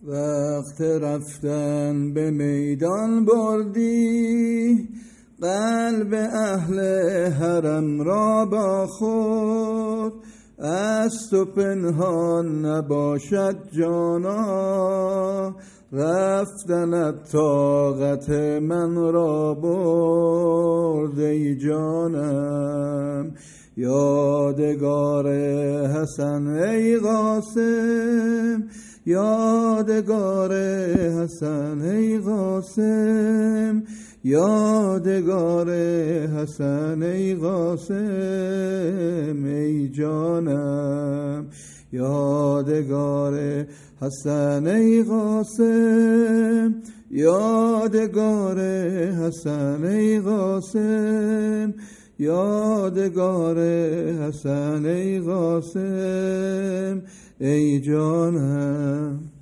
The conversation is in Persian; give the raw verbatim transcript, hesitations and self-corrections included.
وقت رفتن به میدان بردی، قلب اهل حرم را با خود. از تو پنهان نباشد جانا، رفتنت طاقت من را برد ای جانم. یادگار حسن ای قاسم، یادگار حسن ای قاسم، یادگار حسن ای قاسم ای جانم. یادگار حسن ای قاسم، یادگار حسن ای قاسم، یادگار حسن ای قاسم ای جانم.